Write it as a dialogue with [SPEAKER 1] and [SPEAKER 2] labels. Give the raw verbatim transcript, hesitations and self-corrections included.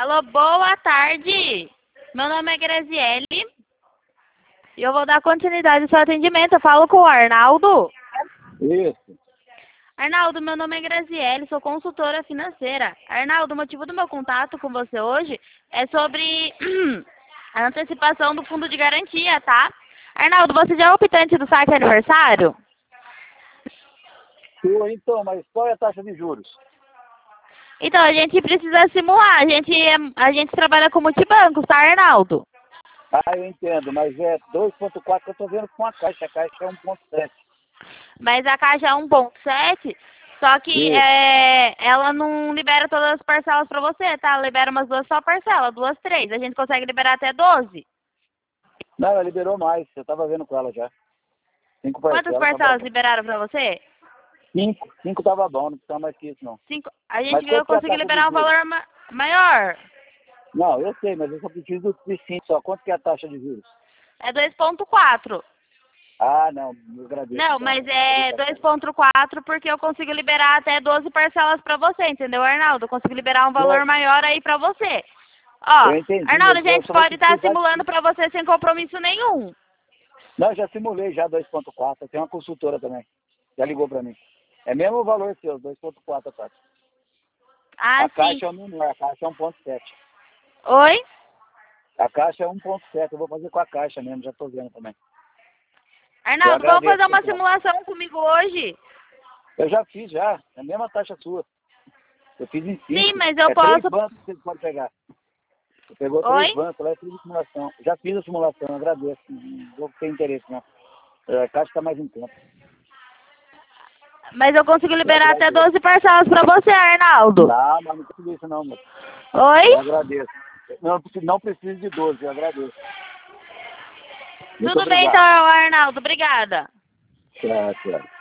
[SPEAKER 1] Alô, boa tarde. Meu nome é Graziele e eu vou dar continuidade ao seu atendimento. Eu falo com o Arnaldo.
[SPEAKER 2] Isso.
[SPEAKER 1] Arnaldo, meu nome é Graziele, sou consultora financeira. Arnaldo, o motivo do meu contato com você hoje é sobre a antecipação do fundo de garantia, tá? Arnaldo, você já é optante do saque aniversário?
[SPEAKER 2] Tô, então, mas qual é a taxa de juros?
[SPEAKER 1] Então, a gente precisa simular. A gente, a gente trabalha com multibancos, tá, Arnaldo?
[SPEAKER 2] Ah, eu entendo, mas é dois ponto quatro que eu estou vendo com a Caixa. A Caixa é um ponto sete.
[SPEAKER 1] Mas a Caixa é um ponto sete, só que é, ela não libera todas as parcelas para você, tá? Ela libera umas duas só parcelas, duas, três. A gente consegue liberar até doze.
[SPEAKER 2] Não, ela liberou mais. Eu estava vendo com ela já. Cinco
[SPEAKER 1] Quantas
[SPEAKER 2] parcelas.
[SPEAKER 1] parcelas liberaram para você?
[SPEAKER 2] Cinco. Cinco tava bom, não precisava mais que isso, não.
[SPEAKER 1] Cinco. A gente
[SPEAKER 2] Mas
[SPEAKER 1] viu
[SPEAKER 2] quanto que é a
[SPEAKER 1] conseguir
[SPEAKER 2] taxa de
[SPEAKER 1] liberar um
[SPEAKER 2] juros?
[SPEAKER 1] valor ma maior.
[SPEAKER 2] Não, eu sei, mas eu só preciso de cinco só. Quanto que é a taxa de juros?
[SPEAKER 1] É dois ponto quatro.
[SPEAKER 2] Ah, não, eu agradeço.
[SPEAKER 1] Não,
[SPEAKER 2] Então.
[SPEAKER 1] mas é dois ponto quatro porque eu consigo liberar até doze parcelas para você, entendeu, Arnaldo? Eu consigo liberar um valor
[SPEAKER 2] Eu,
[SPEAKER 1] maior aí para você. Ó,
[SPEAKER 2] eu entendi,
[SPEAKER 1] Arnaldo, a
[SPEAKER 2] mas eu
[SPEAKER 1] gente
[SPEAKER 2] só vou
[SPEAKER 1] pode estar
[SPEAKER 2] precisar de
[SPEAKER 1] simulando
[SPEAKER 2] cinco.
[SPEAKER 1] para você sem compromisso nenhum.
[SPEAKER 2] Não, já simulei já dois ponto quatro. Tem uma consultora também. Já ligou para mim. É mesmo o valor seu, dois ponto quatro a taxa.
[SPEAKER 1] Ah,
[SPEAKER 2] A
[SPEAKER 1] sim.
[SPEAKER 2] Caixa é o menor, a Caixa é um ponto sete.
[SPEAKER 1] Oi?
[SPEAKER 2] A Caixa é um ponto sete, eu vou fazer com a Caixa mesmo, já estou vendo também. Eu
[SPEAKER 1] Arnaldo, vamos
[SPEAKER 2] agradeço,
[SPEAKER 1] fazer uma
[SPEAKER 2] pessoal.
[SPEAKER 1] simulação comigo hoje?
[SPEAKER 2] Eu já fiz já, é a mesma taxa sua. Eu fiz em cinco.
[SPEAKER 1] Sim, mas eu
[SPEAKER 2] É três
[SPEAKER 1] posso...
[SPEAKER 2] bancos que você pode pegar. Você pegou três
[SPEAKER 1] Oi?
[SPEAKER 2] bancos, lá é tudo simulação. Já fiz a simulação, eu agradeço. Não vou ter interesse, não. A Caixa está mais em conta.
[SPEAKER 1] Mas eu consigo
[SPEAKER 2] Eu
[SPEAKER 1] liberar até
[SPEAKER 2] agradeço.
[SPEAKER 1] doze parcelas pra você, Arnaldo.
[SPEAKER 2] Não, mas não precisa disso não, moço.
[SPEAKER 1] Oi?
[SPEAKER 2] Eu agradeço. Não, preciso- não preciso de doze, eu agradeço. Muito
[SPEAKER 1] Tudo bem então,
[SPEAKER 2] obrigado.
[SPEAKER 1] Arnaldo. Obrigada.
[SPEAKER 2] Tchau, tchau.